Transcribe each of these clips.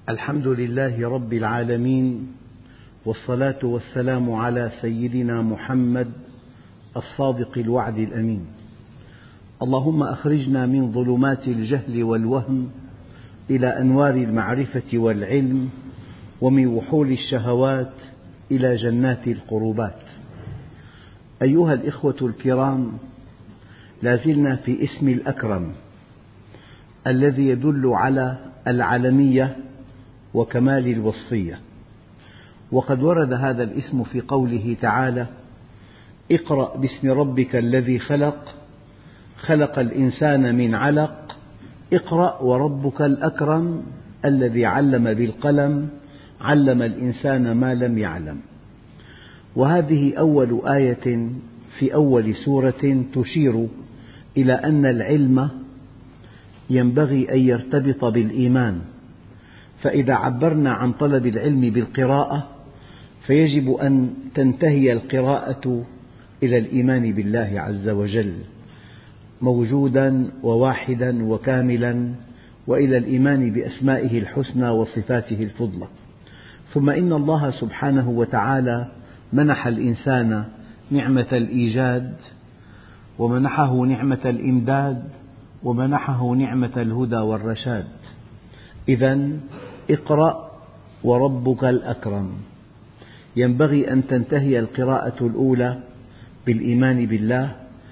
الحمد لله رب العالمين، والصلاة والسلام على سيدنا محمد الصادق الوعد الأمين. اللهم أخرجنا من ظلمات الجهل والوهم إلى أنوار المعرفة والعلم، ومن وحول الشهوات إلى جنات القربات. أيها الإخوة الكرام، لا زلنا في اسم الأكرم الذي يدل على العلمية وكمال الوصفية، وقد ورد هذا الاسم في قوله تعالى: اقرأ باسم ربك الذي خلق، خلق الإنسان من علق، اقرأ وربك الأكرم الذي علم بالقلم، علم الإنسان ما لم يعلم. وهذه أول آية في أول سورة تشير إلى أن العلم ينبغي أن يرتبط بالإيمان، فإذا عبرنا عن طلب العلم بالقراءة فيجب أن تنتهي القراءة إلى الإيمان بالله عز وجل موجودا وواحدا وكاملا، وإلى الإيمان بأسمائه الحسنى وصفاته الفضلى. ثم إن الله سبحانه وتعالى منح الإنسان نعمة الإيجاد، ومنحه نعمة الإمداد، ومنحه نعمة الهدى والرشاد. إذن اقرأ وربك الأكرم، ينبغي أن تنتهي القراءة الأولى بالإيمان بالله،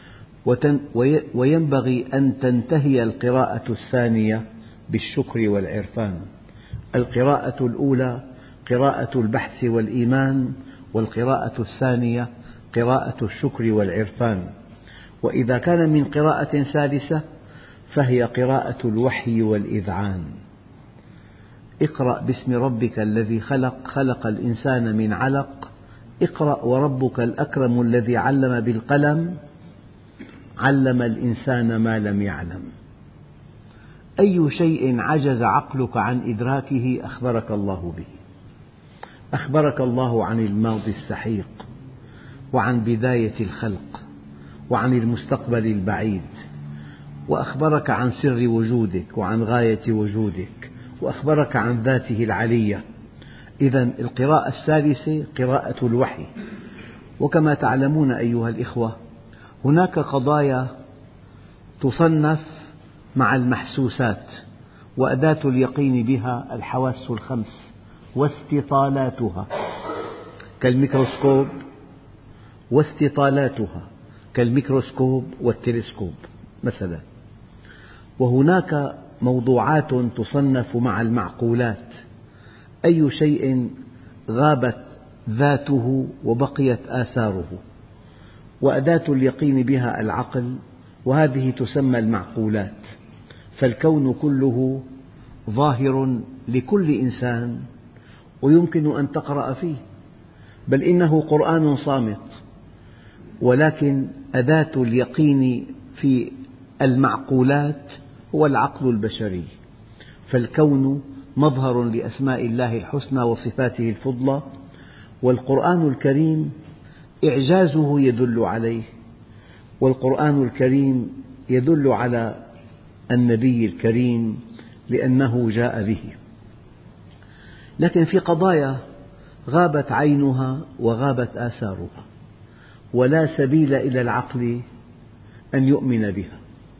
وينبغي أن تنتهي القراءة الثانية بالشكر والعرفان. القراءة الأولى قراءة البحث والإيمان، والقراءة الثانية قراءة الشكر والعرفان. وإذا كان من قراءة ثالثة فهي قراءة الوحي والإذعان. اقرأ باسم ربك الذي خلق، خلق الإنسان من علق، اقرأ وربك الأكرم الذي علم بالقلم، علم الإنسان ما لم يعلم. أي شيء عجز عقلك عن إدراكه أخبرك الله به. أخبرك الله عن الماضي السحيق، وعن بداية الخلق، وعن المستقبل البعيد، وأخبرك عن سر وجودك وعن غاية وجودك، وأخبرك عن ذاته العلية. إذن القراءة الثالثة قراءة الوحي. وكما تعلمون أيها الإخوة، هناك قضايا تصنف مع المحسوسات، وأداة اليقين بها الحواس الخمس واستطالاتها كالميكروسكوب، واستطالاتها كالميكروسكوب والتلسكوب مثلا. وهناك موضوعات تصنف مع المعقولات، أي شيء غابت ذاته وبقيت آثاره، وأداة اليقين بها العقل، وهذه تسمى المعقولات. فالكون كله ظاهر لكل إنسان ويمكن أن تقرأ فيه، بل إنه قرآن صامت، ولكن أداة اليقين في المعقولات هو العقل البشري. فالكون مظهر لأسماء الله الحسنى وصفاته الفضلى، والقرآن الكريم إعجازه يدل عليه، والقرآن الكريم يدل على النبي الكريم لأنه جاء به. لكن في قضايا غابت عينها وغابت آثارها، ولا سبيل إلى العقل أن يؤمن بها،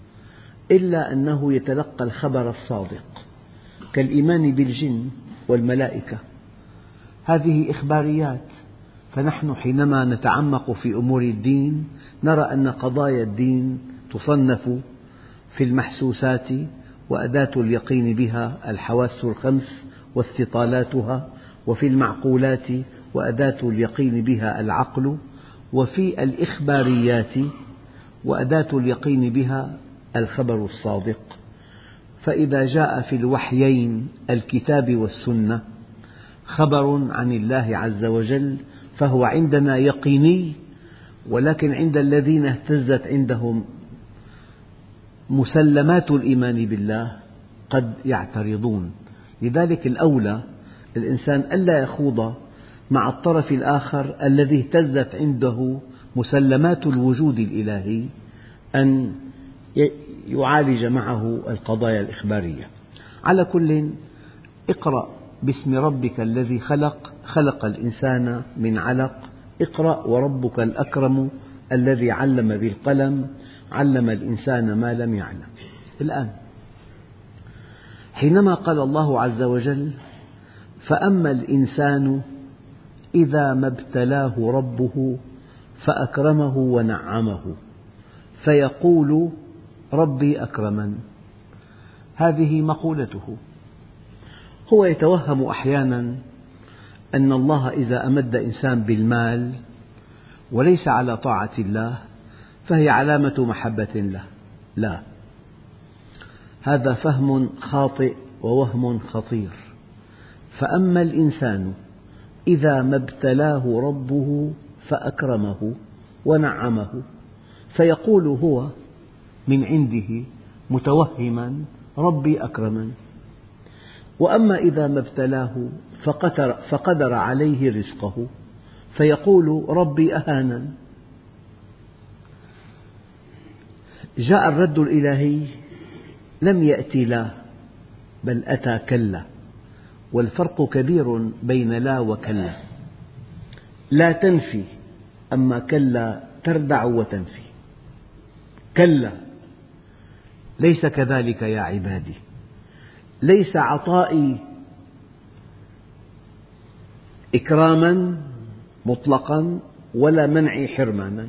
إلا أنه يتلقى الخبر الصادق، كالإيمان بالجن والملائكة. هذه إخباريات. فنحن حينما نتعمق في أمور الدين نرى أن قضايا الدين تصنف في المحسوسات، وأداة اليقين بها الحواس الخمس واستطالاتها، وفي المعقولات وأداة اليقين بها العقل، وفي الإخباريات وأداة اليقين بها الخبر الصادق. فإذا جاء في الوحيين الكتاب والسنة خبر عن الله عز وجل فهو عندنا يقيني، ولكن عند الذين اهتزت عندهم مسلمات الإيمان بالله قد يعترضون. لذلك الأولى الإنسان ألا يخوض مع الطرف الآخر الذي اهتزت عنده مسلمات الوجود الإلهي، أن يعالج معه القضايا الإخبارية. على كل، اقرأ باسم ربك الذي خلق خلق الإنسان من علق اقرأ وربك الأكرم الذي علم بالقلم علم الإنسان ما لم يعلم. الآن حينما قال الله عز وجل فأما الإنسان إذا ما ابتلاه ربه فأكرمه ونعمه فيقول ربي أكرمن، هذه مقولته. هو يتوهم أحيانا أن الله إذا أمد إنسان بالمال وليس على طاعة الله فهي علامة محبة له. لا، هذا فهم خاطئ ووهم خطير. فأما الإنسان إذا ما ابتلاه ربه فأكرمه ونعمه فيقول هو من عنده متوهما ربي أكرمن. وأما إذا ما ابتلاه فقدر عليه رزقه فيقول ربي أهانن. جاء الرد الإلهي لم يأتي لا بل أتى كلا، والفرق كبير بين لا وكلا. لا تنفي، أما كلا تردع وتنفي. كلا ليس كذلك يا عبادي، ليس عطائي إكراما مطلقا ولا منعي حرمانا،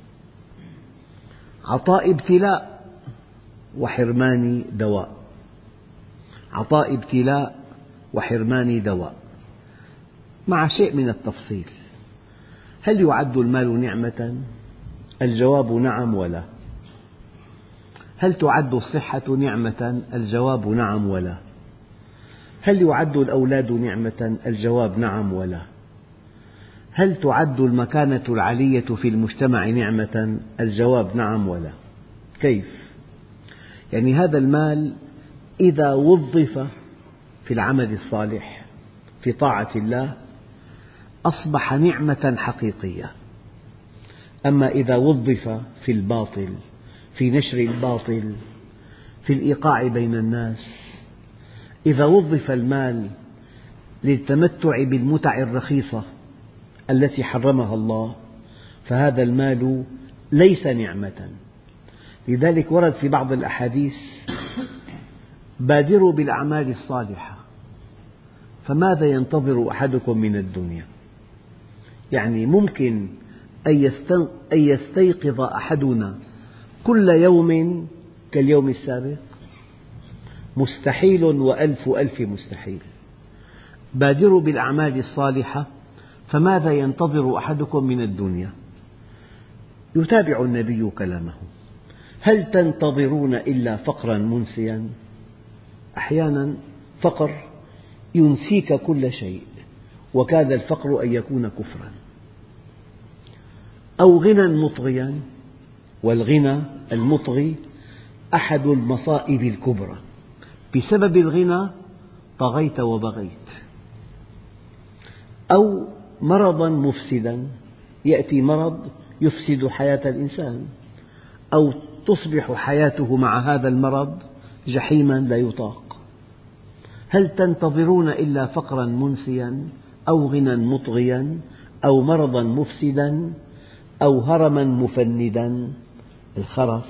عطائي ابتلاء وحرماني دواء. عطائي ابتلاء وحرماني دواء، مع شيء من التفصيل. هل يعد المال نعمة؟ الجواب نعم ولا. هل تعد الصحة نعمة؟ الجواب نعم ولا. هل يعد الأولاد نعمة؟ الجواب نعم ولا. هل تعد المكانة العالية في المجتمع نعمة؟ الجواب نعم ولا. كيف؟ يعني هذا المال إذا وظف في العمل الصالح في طاعة الله أصبح نعمة حقيقية، أما إذا وظف في الباطل، في نشر الباطل، في الإيقاع بين الناس، إذا وظف المال للتمتع بالمتع الرخيصة التي حرمها الله فهذا المال ليس نعمة. لذلك ورد في بعض الأحاديث بادروا بالأعمال الصالحة فماذا ينتظر أحدكم من الدنيا. يعني ممكن أن يستيقظ أحدنا كل يوم كاليوم السابق؟ مستحيل وألف ألف مستحيل. بادروا بالأعمال الصالحة فماذا ينتظر أحدكم من الدنيا. يتابع النبي كلامه: هل تنتظرون إلا فقرا منسيا؟ أحيانا فقر ينسيك كل شيء، وكاد الفقر أن يكون كفرا. أو غنى مطغيا، والغنى المطغي أحد المصائب الكبرى، بسبب الغنى طغيت وبغيت. أو مرضا مفسدا، يأتي مرض يفسد حياة الإنسان، أو تصبح حياته مع هذا المرض جحيما لا يطاق. هل تنتظرون إلا فقرا منسيا أو غنى مطغيا أو مرضا مفسدا أو هرما مفندا؟ الخرف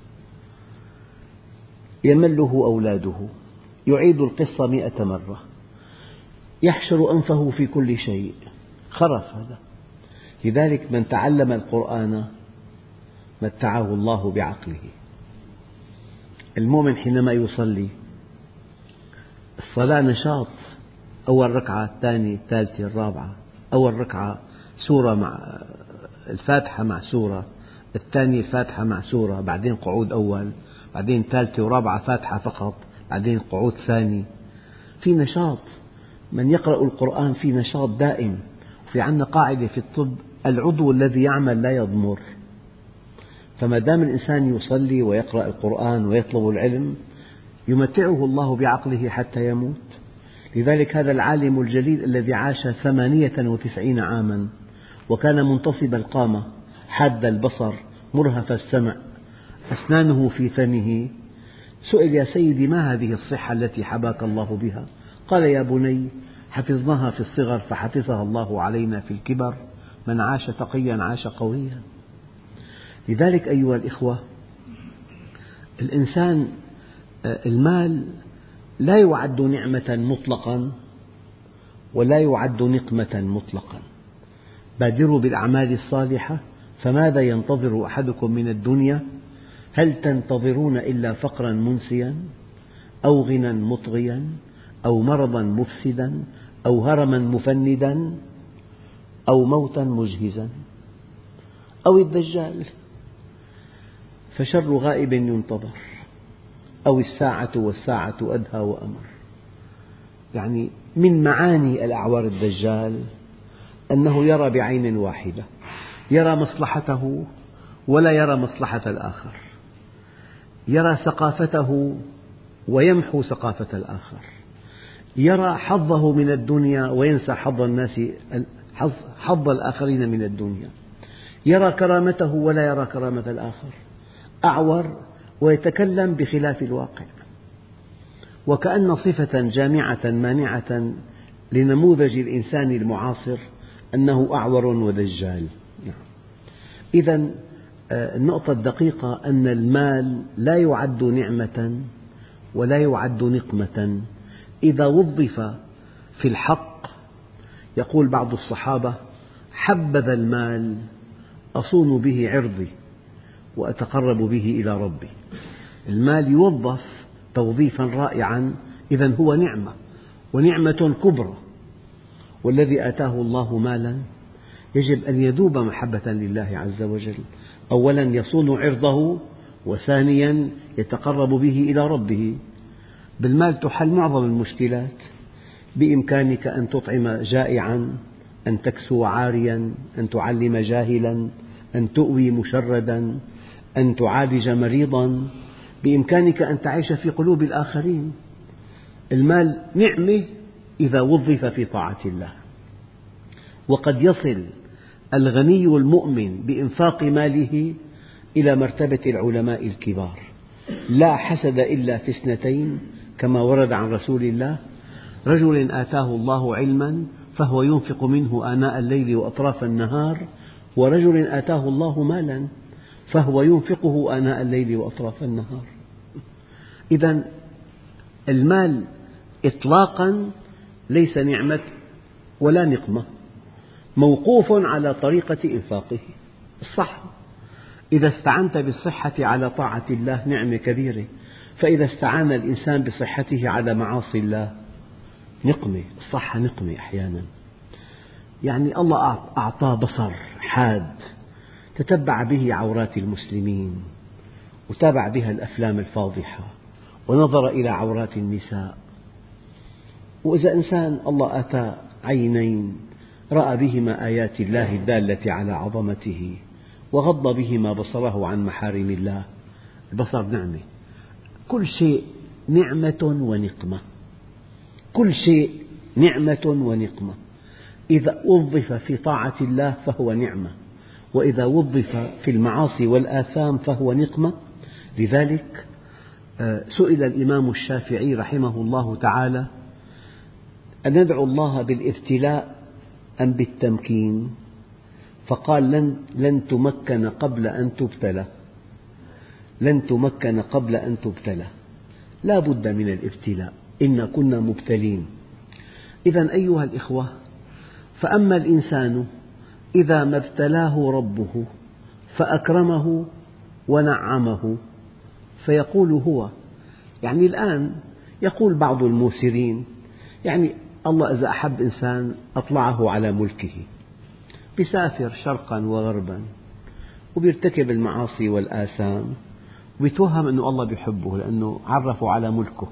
يمله أولاده، يعيد القصة 100 مرة، يحشر أنفه في كل شيء، خرف هذا. لذلك من تعلم القرآن متعه الله بعقله. المؤمن حينما يصلي الصلاة نشاط، أول ركعة، الثانية، الثالثة، الرابعة. أول ركعة سورة مع الفاتحة مع سورة، الثانية الفاتحة مع سورة، بعدين قعود أول، بعدين ثالثة ورابعة فاتحة فقط، بعدين قعود ثاني. في نشاط، من يقرأ القرآن في نشاط دائم. في عندنا قاعدة في الطب: العضو الذي يعمل لا يضمر. فما دام الإنسان يصلي ويقرأ القرآن ويطلب العلم يمتعه الله بعقله حتى يموت. لذلك هذا العالم الجليل الذي عاش 98 عاما وكان منتصب القامة حاد البصر مرهف السمع أسنانه في فمه، سئل: يا سيدي ما هذه الصحة التي حباك الله بها؟ قال: يا بني حفظناها في الصغر فحفظها الله علينا في الكبر، من عاش تقيا عاش قويا. لذلك أيها الإخوة، الإنسان المال لا يعد نعمة مطلقا ولا يعد نقمة مطلقا. بادروا بالأعمال الصالحة فماذا ينتظر أحدكم من الدنيا؟ هل تنتظرون إلا فقرا منسيا أو غنى مطغيا أو مرضا مفسدا أو هرما مفندا أو موتا مجهزا أو الدجال، فشر غائب ينتظر، أو الساعة والساعة أدهى وأمر. يعني من معاني الأعوار الدجال أنه يرى بعين واحدة، يرى مصلحته ولا يرى مصلحة الآخر، يرى ثقافته ويمحو ثقافة الآخر، يرى حظه من الدنيا وينسى حظ الآخرين من الدنيا، يرى كرامته ولا يرى كرامة الآخر، أعور ويتكلم بخلاف الواقع، وكأن صفة جامعة مانعة لنموذج الإنسان المعاصر أنه أعور ودجال. إذا النقطة الدقيقة أن المال لا يعد نعمة ولا يعد نقمة إذا وظف في الحق. يقول بعض الصحابة: حبذا المال أصون به عرضي وأتقرب به إلى ربي. المال يوظف توظيفا رائعا، إذا هو نعمة ونعمة كبرى، والذي آتاه الله مالا يجب أن يذوب محبة لله عز وجل. أولا يصون عرضه، وثانيا يتقرب به إلى ربه. بالمال تحل معظم المشكلات، بإمكانك أن تطعم جائعا، أن تكسو عاريا، أن تعلم جاهلا، أن تؤوي مشردا، أن تعالج مريضا، بإمكانك أن تعيش في قلوب الآخرين. المال نعمة إذا وظف في طاعة الله. وقد يصل الغني المؤمن بإنفاق ماله إلى مرتبة العلماء الكبار. لا حسد إلا في اثنتين كما ورد عن رسول الله: رجل آتاه الله علما فهو ينفق منه آناء الليل وأطراف النهار، ورجل آتاه الله مالا فهو ينفقه آناء الليل وأطراف النهار. إذا المال إطلاقا ليس نعمة ولا نقمة، موقوف على طريقة إنفاقه. الصحة، إذا استعنت بالصحة على طاعة الله نعمة كبيرة، فإذا استعان الإنسان بصحته على معاصي الله نقمة. الصحة نقمة أحيانا. يعني الله أعطاه بصر حاد تتبع به عورات المسلمين، وتابع بها الأفلام الفاضحة، ونظر إلى عورات النساء. وإذا إنسان الله آتاه عينين رأى بهما آيات الله الدالة على عظمته، وغض بهما بصره عن محارم الله. البصر نعمة، كل شيء نعمة ونقمة، كل شيء نعمة ونقمة. إذا وظف في طاعة الله فهو نعمة، وإذا وظف في المعاصي والآثام فهو نقمة. لذلك سئل الإمام الشافعي رحمه الله تعالى: أن ندعو الله بالابتلاء أم بالتمكين؟ فقال: لن تمكن قبل أن تبتلى، لن تمكن قبل أن تبتلى، لا بد من الابتلاء، إنا كنا مبتلين. إذا أيها الإخوة، فأما الإنسان إذا ما ابتلاه ربه فأكرمه ونعمه فيقول هو. يعني الآن يقول بعض الموسرين: يعني الله إذا أحب إنسان أطلعه على ملكه، بيسافر شرقا وغربا وبيرتكب المعاصي والآثام، ويتوهم أن الله يحبه لأنه عرفه على ملكه.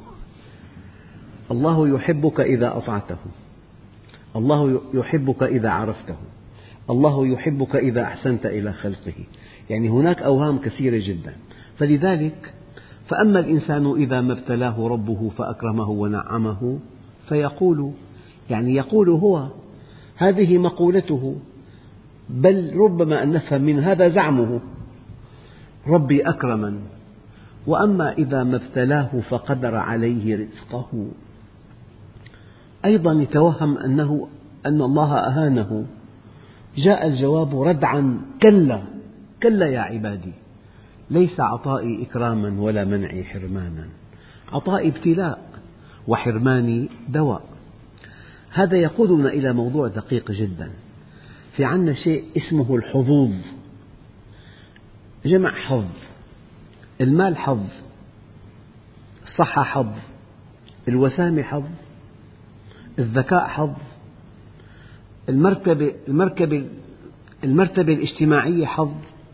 الله يحبك إذا أطعته، الله يحبك إذا عرفته، الله يحبك إذا أحسنت إلى خلقه. يعني هناك أوهام كثيرة جدا. فلذلك فأما الإنسان إذا ما ابتلاه ربه فأكرمه ونعمه فيقول، يعني يقول هو، هذه مقولته، بل ربما أن نفهم من هذا زعمه: ربي أكرمن. وأما إذا ما ابتلاه فقدر عليه رزقه، أيضا يتوهم أن الله أهانه. جاء الجواب ردعا: كلا كلا يا عبادي، ليس عطائي إكراما ولا منعي حرمانا، عطائي ابتلاء وحرماني دواء. هذا يقودنا إلى موضوع دقيق جدا. في عندنا شيء اسمه الحظوظ، جمع حظ. المال حظ، الصحة حظ، الوسامة حظ، الذكاء حظ، المرتبة الاجتماعية حظ.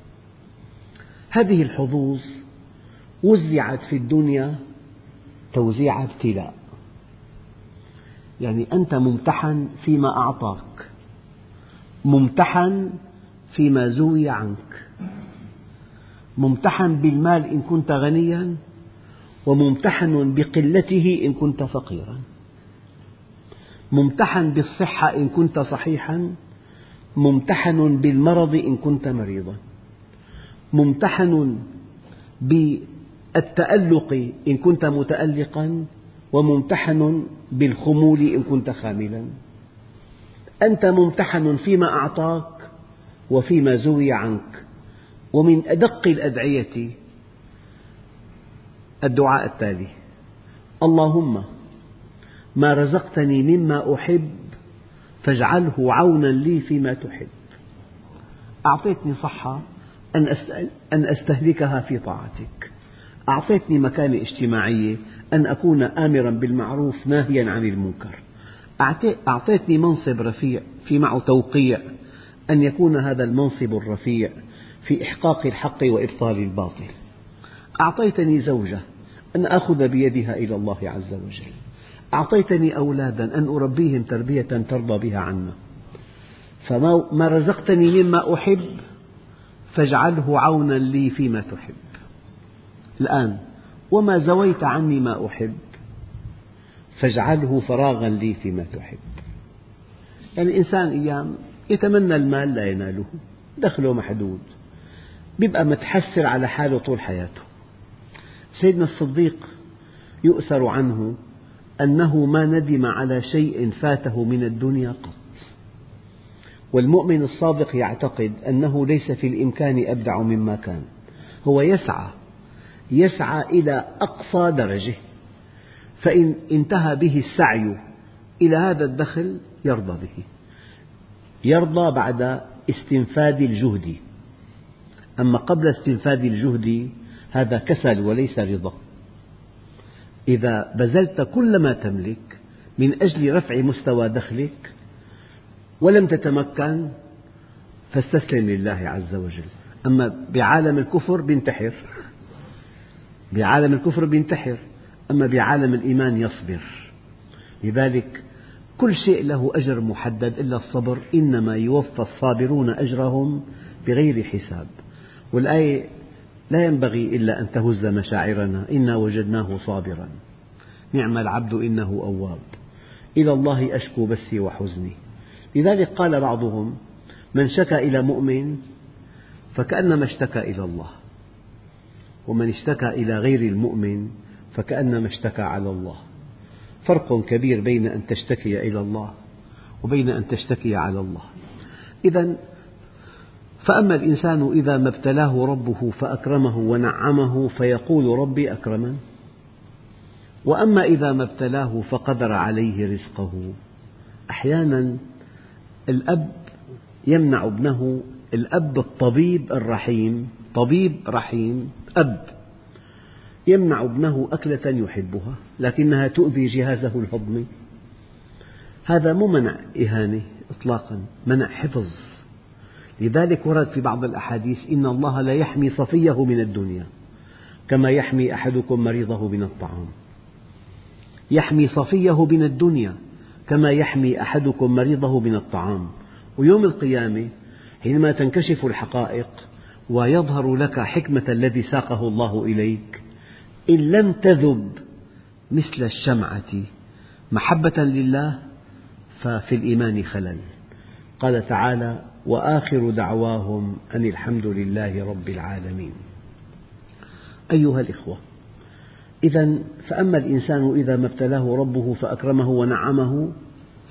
هذه الحظوظ وزعت في الدنيا توزيع ابتلاء، يعني أنت ممتحن فيما أعطاك، ممتحن فيما زوي عنك، ممتحن بالمال إن كنت غنيا، وممتحن بقلته إن كنت فقيرا، ممتحن بالصحة إن كنت صحيحا، ممتحن بالمرض إن كنت مريضا، ممتحن بالتألق إن كنت متألقا، وممتحن بالخمول إن كنت خاملا. أنت ممتحن فيما أعطاك وفيما زوي عنك. ومن أدق الأدعية الدعاء التالي: اللهم ما رزقتني مما أحب فاجعله عونا لي فيما تحب. أعطيتني صحة أن أستهلكها في طاعتك، أعطيتني مكانة اجتماعية أن أكون آمرا بالمعروف ناهيا عن المنكر، أعطيتني منصب رفيع في معه توقيع أن يكون هذا المنصب الرفيع في إحقاق الحق وإبطال الباطل، أعطيتني زوجة أن آخذ بيدها إلى الله عز وجل، أعطيتني أولادا أن أربيهم تربية ترضى بها عنا. فما رزقتني مما أحب فاجعله عونا لي فيما تحب. الآن وما زويت عني ما أحب فاجعله فراغا لي فيما تحب. يعني الإنسان أيام يتمنى المال لا يناله، دخله محدود، يبقى متحسر على حاله طول حياته. سيدنا الصديق يؤثر عنه أنه ما ندم على شيء فاته من الدنيا قط. والمؤمن الصادق يعتقد أنه ليس في الإمكان أبدع مما كان، هو يسعى إلى أقصى درجة، فإن انتهى به السعي إلى هذا الدخل يرضى به، يرضى بعد استنفاد الجهد. أما قبل استنفاد الجهد هذا كسل وليس رضا. إذا بذلت كل ما تملك من أجل رفع مستوى دخلك ولم تتمكن فاستسلم لله عز وجل. أما بعالم الكفر بينتحر، أما بعالم الإيمان يصبر. لذلك كل شيء له أجر محدد إلا الصبر، إنما يوفى الصابرون أجرهم بغير حساب. والآية لا ينبغي إلا أن تهز مشاعرنا: إنا وجدناه صابرا نعم العبد إنه أواب، إلى الله أشكو بثي وحزني. لذلك قال بعضهم: من شكا إلى مؤمن فكأنما اشتكى إلى الله، ومن اشتكى إلى غير المؤمن فكأنما اشتكى على الله. فرق كبير بين أن تشتكي إلى الله وبين أن تشتكي على الله. إذن فأما الإنسان إذا ما ابتلاه ربه فأكرمه ونعمه فيقول ربي أكرمن، وأما إذا ما ابتلاه فقدر عليه رزقه. أحيانا الأب يمنع ابنه، الأب الطبيب الرحيم، طبيب رحيم أب يمنع ابنه أكلة يحبها لكنها تؤذي جهازه الهضمي. هذا مو منع إهانة إطلاقا، منع حفظ. لذلك ورد في بعض الأحاديث: إن الله لا يحمي صفيه من الدنيا كما يحمي أحدكم مريضه من الطعام. يحمي صفيه من الدنيا كما يحمي أحدكم مريضه من الطعام. ويوم القيامة حينما تنكشف الحقائق ويظهر لك حكمة الذي ساقه الله إليك، إن لم تذب مثل الشمعة محبة لله ففي الإيمان خلل. قال تعالى: وآخر دعواهم أن الحمد لله رب العالمين. أيها الإخوة، إذن فأما الإنسان إذا ما ابتلاه ربه فأكرمه ونعمه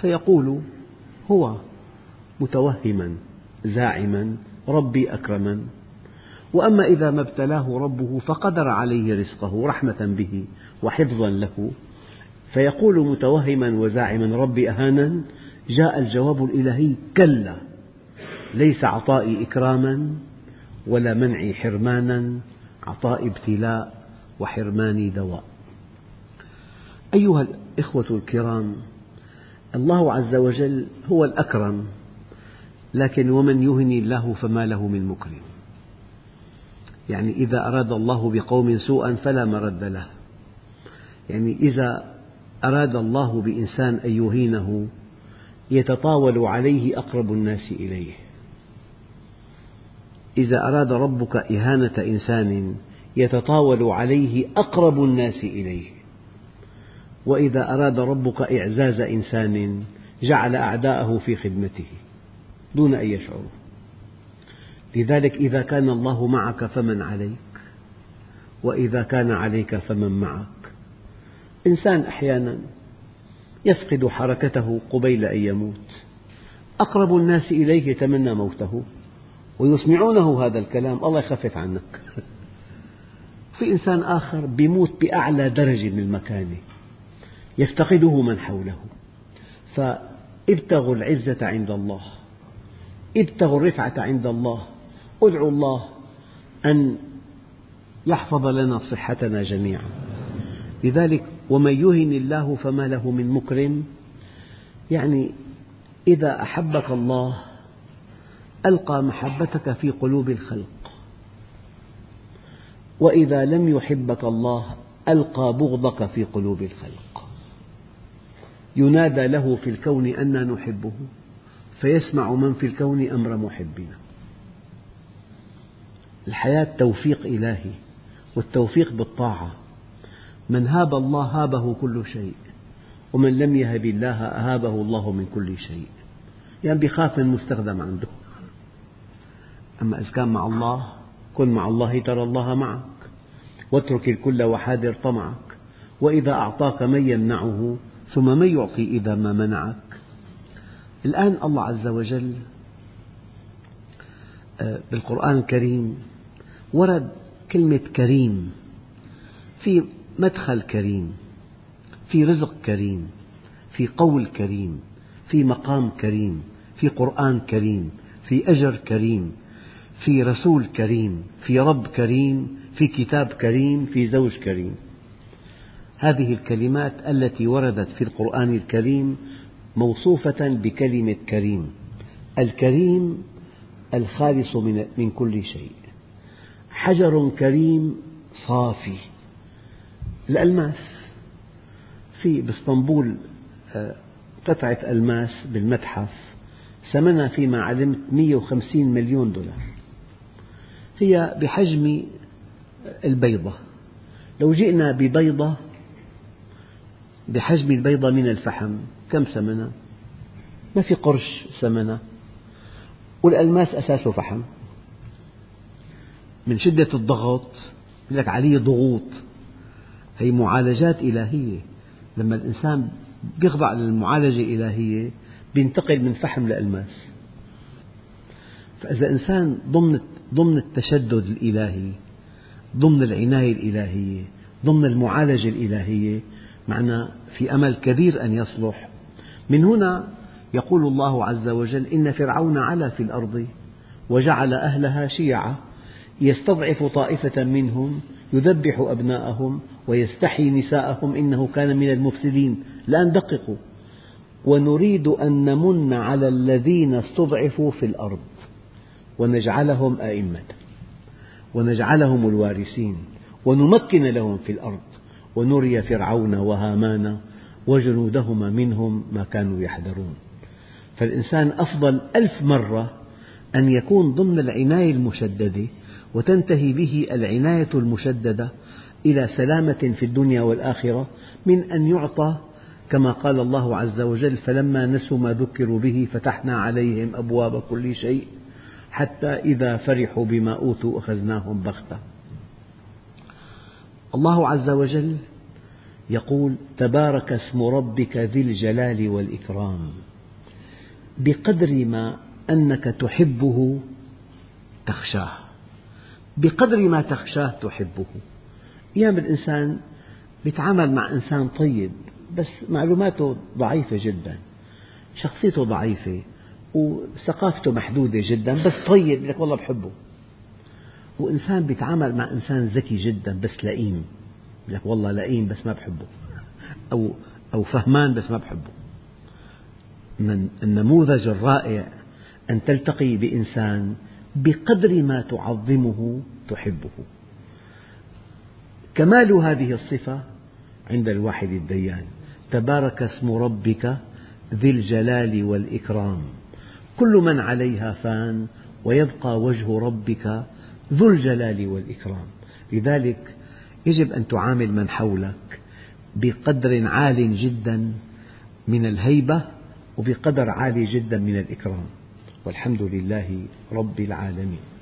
فيقول هو متوهما زاعما ربي أكرمن. وأما إذا ما ابتلاه ربه فقدر عليه رزقه رحمة به وحفظا له فيقول متوهما وزاعما ربي أهانن، جاء الجواب الإلهي كلا، ليس عطائي إكراما ولا منعي حرمانا، عطائي ابتلاء وحرماني دواء. أيها الإخوة الكرام، الله عز وجل هو الأكرم، لكن ومن يهن الله فما له من مكرم. يعني إذا أراد الله بقوم سوءا فلا مرد له، يعني إذا أراد الله بإنسان أن يهينه يتطاول عليه أقرب الناس إليه. إذا أراد ربك إهانة إنسان يتطاول عليه أقرب الناس إليه. وإذا أراد ربك إعزاز إنسان جعل أعداءه في خدمته دون أن يشعروا. لذلك إذا كان الله معك فمن عليك، وإذا كان عليك فمن معك. إنسان أحيانا يفقد حركته قبيل أن يموت، أقرب الناس إليه يتمنى موته ويسمعونه هذا الكلام، الله يخفف عنك. في إنسان آخر يموت بأعلى درجة من المكانة يفتقده من حوله. فابتغوا العزة عند الله، ابتغوا الرفعة عند الله، ادعوا الله أن يحفظ لنا صحتنا جميعا. لذلك ومن يهن الله فما له من مكرم، يعني إذا أحبك الله ألقى محبتك في قلوب الخلق، وإذا لم يحبك الله ألقى بغضك في قلوب الخلق. ينادى له في الكون أنا نحبه فيسمع من في الكون أمر محبنا. الحياة توفيق إلهي، والتوفيق بالطاعة. من هاب الله هابه كل شيء، ومن لم يهب الله أهابه الله من كل شيء. يعني بيخاف من مستخدم عنده. أما إذا كان مع الله، كن مع الله ترى الله معك، واترك الكل وحاذر طمعك، وإذا أعطاك من يمنعه ثم من يعطي إذا ما منعك. الآن الله عز وجل بالقرآن الكريم ورد كلمة كريم، في مدخل كريم، في رزق كريم، في قول كريم، في مقام كريم، في قرآن كريم، في أجر كريم، في رسول كريم، في رب كريم، في كتاب كريم، في زوج كريم. هذه الكلمات التي وردت في القرآن الكريم موصوفة بكلمة كريم. الكريم الخالص من كل شيء. حجر كريم صافي. الألماس، في باسطنبول قطعة ألماس بالمتحف ثمنها فيما علمت 150 مليون دولار، هي بحجم البيضة. لو جئنا ببيضة بحجم البيضة من الفحم كم ثمنها؟ ما في قرش ثمنها، والألماس أساسه فحم. من شدة الضغط يقول لك عليه ضغوط، هي معالجات إلهية. لما الإنسان يخضع للمعالجة الإلهية ينتقل من فحم لألماس. فإذا إنسان ضمن التشدد الإلهي، ضمن العناية الإلهية، ضمن المعالجة الإلهية، معنى في أمل كبير أن يصلح. من هنا يقول الله عز وجل إن فرعون علا في الأرض وجعل أهلها شيعا يستضعف طائفة منهم يذبح أبناءهم ويستحيي نساءهم إنه كان من المفسدين. الآن دققوا: ونريد أن نمن على الذين استضعفوا في الأرض ونجعلهم أئمة ونجعلهم الوارثين ونمكن لهم في الأرض ونري فرعون وهامان وجنودهما منهم ما كانوا يحذرون. فالإنسان أفضل 1000 مرة أن يكون ضمن العناية المشددة وتنتهي به العناية المشددة إلى سلامة في الدنيا والآخرة، من أن يعطى كما قال الله عز وجل فلما نسوا ما ذكروا به فتحنا عليهم أبواب كل شيء حتى إذا فرحوا بما أوتوا أخذناهم بغتة. الله عز وجل يقول تبارك اسم ربك ذي الجلال والإكرام. بقدر ما أنك تحبه تخشاه، بقدر ما تخشاه تحبه. أحيانا الإنسان يتعامل مع إنسان طيب بس معلوماته ضعيفة جدا، شخصيته ضعيفة وثقافته محدودة جدا، بس طيب لك والله بحبه. وإنسان يتعامل مع إنسان ذكي جدا بس لئيم، لك والله لئيم بس ما بحبه، أو فهمان بس ما بحبه. من النموذج الرائع أن تلتقي بإنسان بقدر ما تعظمه تحبه. كمال هذه الصفة عند الواحد الديان. تبارك اسم ربك ذي الجلال والإكرام. كل من عليها فان ويبقى وجه ربك ذو الجلال والإكرام. لذلك يجب أن تعامل من حولك بقدر عال جدا من الهيبة وبقدر عالي جدا من الإكرام. والحمد لله رب العالمين.